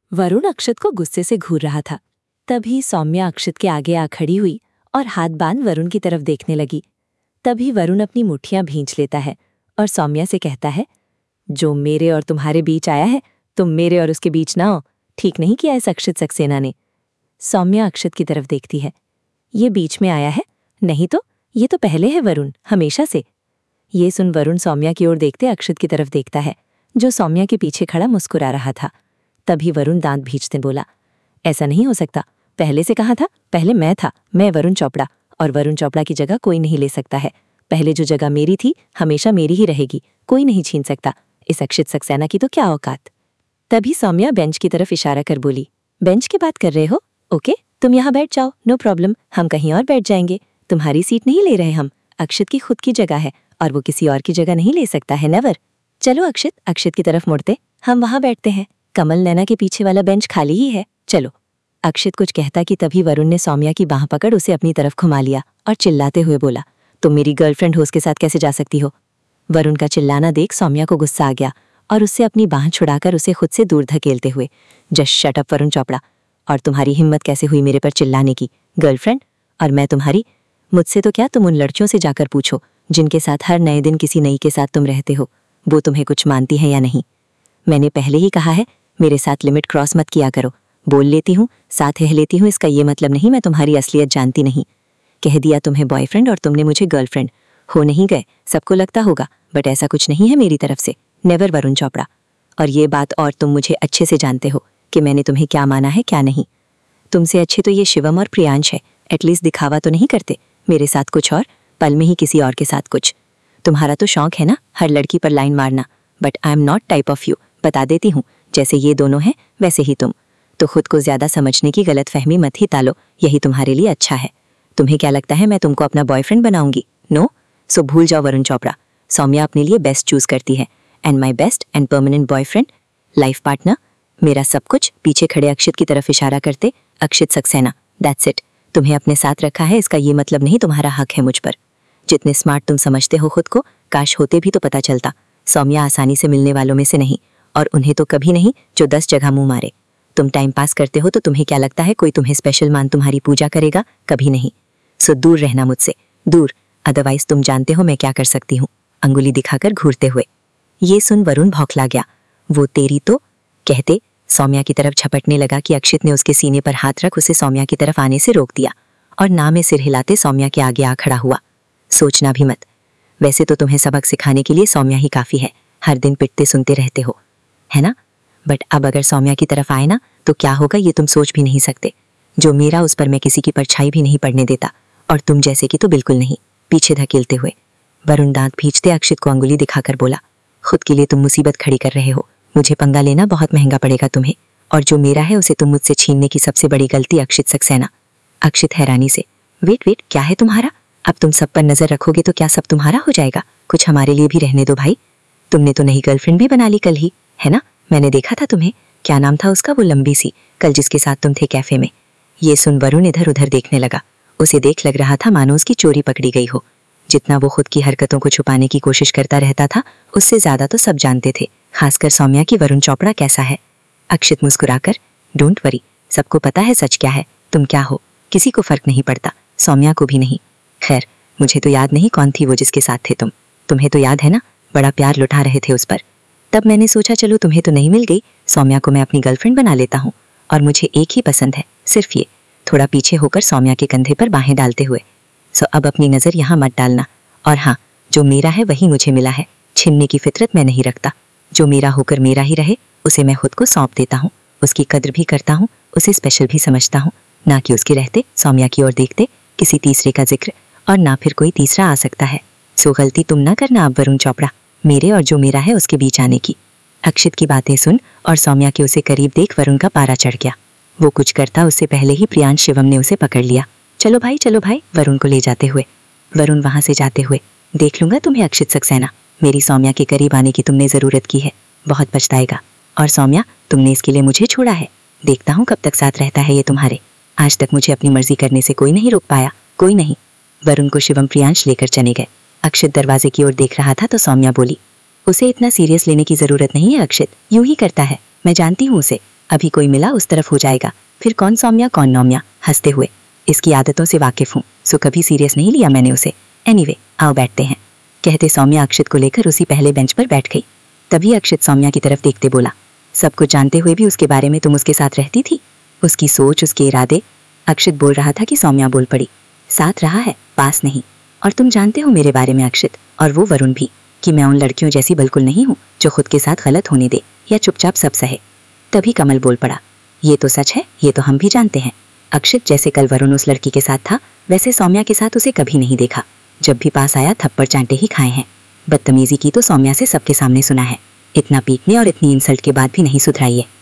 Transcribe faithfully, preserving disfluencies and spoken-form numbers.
वरुण अक्षत को गुस्से से घूर रहा था। तभी सौम्या अक्षत के आगे आ खड़ी हुई और हाथ बांध वरुण की तरफ देखने लगी। तभी वरुण अपनी मुट्ठियां भींच लेता है और सौम्या से कहता है, जो मेरे और तुम्हारे बीच आया है, तुम मेरे और उसके बीच ना हो। ठीक नहीं किया इस अक्षत सक्सेना ने। सौम्या अक्षत की तरफ देखती है। ये बीच में आया है? नहीं तो, ये तो पहले है वरुण, हमेशा से। ये सुन वरुण सौम्या की ओर देखते अक्षत की तरफ देखता है, जो सौम्या के पीछे खड़ा मुस्कुरा रहा था। तभी वरुण दांत भींचते बोला, ऐसा नहीं हो सकता। पहले से कहा था, पहले मैं था, मैं वरुण चोपड़ा, और वरुण चोपड़ा की जगह कोई नहीं ले सकता है। पहले जो जगह मेरी थी हमेशा मेरी ही रहेगी, कोई नहीं छीन सकता। इस अक्षत सक्सेना की तो क्या औकात। तभी सौम्या बेंच की तरफ इशारा कर बोली, बेंच की बात कर रहे हो? ओके, तुम यहाँ बैठ जाओ, नो प्रॉब्लम, हम कहीं और बैठ जाएंगे। तुम्हारी सीट नहीं ले रहे हम, अक्षत की खुद की जगह है और वो किसी और की जगह नहीं ले सकता है, नेवर। चलो अक्षत, अक्षत की तरफ मुड़ते, हम वहां बैठते हैं। कमल नैना के पीछे वाला बेंच खाली ही है, चलो। अक्षत कुछ कहता कि तभी वरुण ने सौम्या की बाह पकड़ उसे अपनी तरफ घुमा लिया और चिल्लाते हुए बोला, तुम मेरी गर्लफ्रेंड हो, उसके साथ कैसे जा सकती हो? वरुण का चिल्लाना देख सौम्या को गुस्सा आ गया और उससे अपनी बाह छुड़ाकर उसे खुद से दूर धकेलते हुए, just shut up Varun Chopra, और तुम्हारी हिम्मत कैसे हुई मेरे पर चिल्लाने की? गर्लफ्रेंड? और मैं तुम्हारी? मुझसे तो क्या, तुम उन लड़कियों से जाकर पूछो जिनके साथ हर नए दिन किसी नई के साथ तुम रहते हो, वो तुम्हें कुछ मानती है या नहीं। मैंने पहले ही कहा है, मेरे साथ लिमिट क्रॉस मत किया करो। बोल लेती हूँ, साथ रह लेती हूँ, इसका ये मतलब नहीं मैं तुम्हारी असलियत जानती नहीं। कह दिया तुम्हें बॉयफ्रेंड और तुमने मुझे गर्लफ्रेंड। हो नहीं गए, सबको लगता होगा, बट ऐसा कुछ नहीं है मेरी तरफ से, नेवर वरुण चोपड़ा। और ये बात और तुम मुझे अच्छे से जानते हो कि मैंने तुम्हें क्या माना है क्या नहीं। तुमसे अच्छे तो ये शिवम और प्रियांश है, एटलीस्ट दिखावा तो नहीं करते, मेरे साथ कुछ और, पल में ही किसी और के साथ कुछ। तुम्हारा तो शौक है ना हर लड़की पर लाइन मारना, but I am not type of you, बता देती हूँ। जैसे ये दोनों हैं वैसे ही तुम। तो खुद को ज्यादा समझने की गलतफहमी मत ही टालो, यही तुम्हारे लिए अच्छा है। तुम्हें क्या लगता है मैं तुमको अपना बॉयफ्रेंड बनाऊंगी? नो, सो भूल जाओ वरुण चोपड़ा। सौम्या अपने लिए बेस्ट चूज करती है, and my best and permanent boyfriend, life partner, मेरा सब कुछ। पीछे खड़े अक्षत की तरफ इशारा करते, अक्षत सक्सेना, दैट्स इट। तुम्हें अपने साथ रखा है, इसका ये मतलब नहीं तुम्हारा हक है मुझ पर। जितने स्मार्ट तुम समझते हो खुद को, काश होते भी तो पता चलता। सौम्या आसानी से मिलने वालों में से नहीं, और उन्हें तो कभी नहीं जो दस जगह मुंह मारे। तुम टाइम पास करते हो तो तुम्हें क्या लगता है कोई तुम्हें स्पेशल मान तुम्हारी पूजा करेगा? कभी नहीं। सो दूर रहना मुझसे, दूर, अदरवाइज तुम जानते हो मैं क्या कर सकती हूँ, अंगुली दिखाकर घूरते हुए। ये सुन वरुण भौंकला गया। वो तेरी तो, कहते सौम्या की तरफ झपटने लगा कि अक्षत ने उसके सीने पर हाथ रख उसे सौम्या की तरफ आने से रोक दिया और ना में सिर हिलाते सौम्या के आगे आ खड़ा हुआ। सोचना भी मत, वैसे तो तुम्हें सबक सिखाने के लिए सौम्या ही काफी है, हर दिन पिटते सुनते रहते हो, है ना? बट अब अगर सौम्या की तरफ आए ना तो क्या होगा ये तुम सोच भी नहीं सकते। जो मेरा उस पर मैं किसी की परछाई भी नहीं पड़ने देता, और तुम जैसे कि तो बिल्कुल नहीं। पीछे धकेलते हुए वरुण दांत भींचते अक्षत को अंगुली दिखाकर बोला, खुद के लिए तुम मुसीबत खड़ी कर रहे हो, मुझे पंगा लेना बहुत महंगा पड़ेगा तुम्हें, और जो मेरा है उसे तुम मुझसे छीनने की सबसे बड़ी गलती अक्षत सक्सेना। अक्षत हैरानी से, वेट वेट, क्या है तुम्हारा? अब तुम सब पर नजर रखोगे तो क्या सब तुम्हारा हो जाएगा? कुछ हमारे लिए भी रहने दो भाई। तुमने तो नई गर्लफ्रेंड भी बना ली कल ही, है ना? मैंने देखा था तुम्हें, क्या नाम था उसका, वो लंबी सी, कल जिसके साथ तुम थे कैफे में। ये सुन वरुण इधर उधर देखने लगा। उसे देख लग रहा था मानो उसकी चोरी पकड़ी गई हो। जितना वो खुद की हरकतों को छुपाने की कोशिश करता रहता था, उससे ज्यादा तो सब जानते थे, खासकर सौम्या की वरुण चोपड़ा कैसा है। अक्षत मुस्कुराकर, डोंट वरी, सबको पता है सच क्या है, तुम क्या हो, किसी को फर्क नहीं पड़ता, सौम्या को भी नहीं। खैर, मुझे तो याद नहीं कौन थी वो जिसके साथ थे तुम, तुम्हें तो याद है ना, बड़ा प्यार लुटा रहे थे उस पर। तब मैंने सोचा चलो तुम्हें तो नहीं मिल गई, सौम्या को मैं अपनी गर्लफ्रेंड बना लेता हूँ, और मुझे एक ही पसंद है, सिर्फ ये। थोड़ा पीछे होकर सौम्या के कंधे पर बाहें डालते हुए, सो अब अपनी नजर यहाँ मत डालना, और हाँ, जो मेरा है वही मुझे मिला है, छीनने की फितरत मैं नहीं रखता। जो मेरा होकर मेरा ही रहे उसे मैं खुद को सौंप देता हूँ, उसकी कद्र भी करता हूँ, उसे स्पेशल भी समझता हूँ, ना कि उसके रहते सौम्या की ओर देखते किसी तीसरे का जिक्र, और ना फिर कोई तीसरा आ सकता है। सो गलती तुम ना करना अब वरुण चोपड़ा, मेरे और जो मेरा है उसके बीच आने की। अक्षत की बातें सुन और सौम्या के उसे करीब देख वरुण का पारा चढ़ गया। वो कुछ करता उससे पहले ही प्रियांश शिवम ने उसे पकड़ लिया। चलो भाई चलो भाई, वरुण को ले जाते हुए। वरुण वहां से जाते हुए, देख लूंगा तुम्हें अक्षत सक्सेना, मेरी सौम्या के करीब आने की तुमने जरूरत की है, बहुत पछताएगा। और सौम्या, तुमने इसके लिए मुझे छोड़ा है, देखता हूँ कब तक साथ रहता है ये तुम्हारे। आज तक मुझे अपनी मर्जी करने से कोई नहीं रोक पाया, कोई नहीं। वरुण को शिवम प्रियांश लेकर चले गए। अक्षत दरवाजे की ओर देख रहा था तो सौम्या बोली, उसे इतना सीरियस लेने की जरूरत नहीं है अक्षत, यूं ही करता है, मैं जानती हूँ उसे, अभी कोई मिला उस तरफ हो जाएगा, फिर कौन सौम्या कौन नौम्या, हंसते हुए। इसकी आदतों से वाकिफ हूँ, सो कभी सीरियस नहीं लिया मैंने उसे। एनीवे, आओ बैठते हैं, कहते सौम्या अक्षित को लेकर उसी पहले बेंच पर बैठ गई। तभी अक्षित सौम्या की तरफ देखते बोला, सब कुछ जानते हुए भी उसके बारे में तुम उसके साथ रहती थी? उसकी सोच, उसके इरादे। अक्षित बोल रहा था कि सौम्या बोल पड़ी, साथ रहा है, पास नहीं। और तुम जानते हो मेरे बारे में अक्षित, और वो वरुण भी, कि मैं उन लड़कियों जैसी बिल्कुल नहीं हूँ जो खुद के साथ गलत होने दे या चुपचाप सब सहे। तभी कमल बोल पड़ा, ये तो सच है, ये तो हम भी जानते हैं। अक्षित, जैसे कल वरुण उस लड़की के साथ था, वैसे सौम्या के साथ उसे कभी नहीं देखा। जब भी पास आया थप्पड़ चांटे ही खाए हैं। बदतमीजी की तो सौम्या से सबके सामने सुना है। इतना पीटने और इतनी इंसल्ट के बाद भी नहीं सुधराई है।